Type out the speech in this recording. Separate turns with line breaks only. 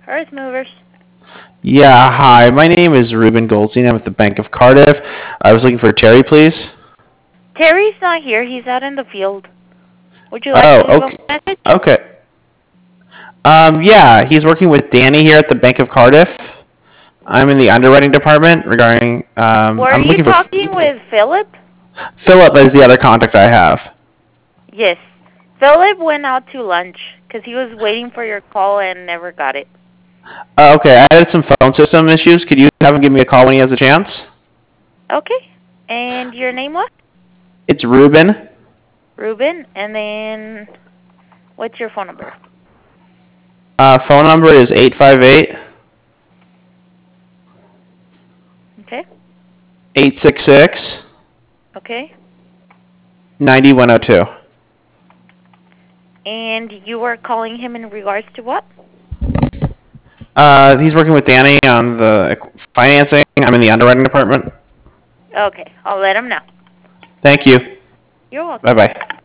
Earth movers.
Yeah, hi. My name is Ruben Goldstein. I'm at the Bank of Cardiff. I was looking for Terry, please.
Terry's not here. He's out in the field. Would you like to
Oh,
leave a
okay.
message?
Okay. Yeah, he's working with Danny here at the Bank of Cardiff. I'm in the underwriting department regarding.
Were
I'm
you
looking for
talking with Philip?
Philip as the other contact I have.
Yes. Philip went out to lunch because he was waiting for your call and never got it.
Okay, I had some phone system issues. Could you have him give me a call when he has a chance?
Okay. And your name was?
It's Ruben.
Ruben. And then what's your phone number?
Phone number is 858
Okay.
866
Okay.
9102.
And you are calling him in regards to what?
He's working with Danny on the financing. I'm in the underwriting department.
Okay. I'll let him know.
Thank you.
You're welcome.
Bye-bye.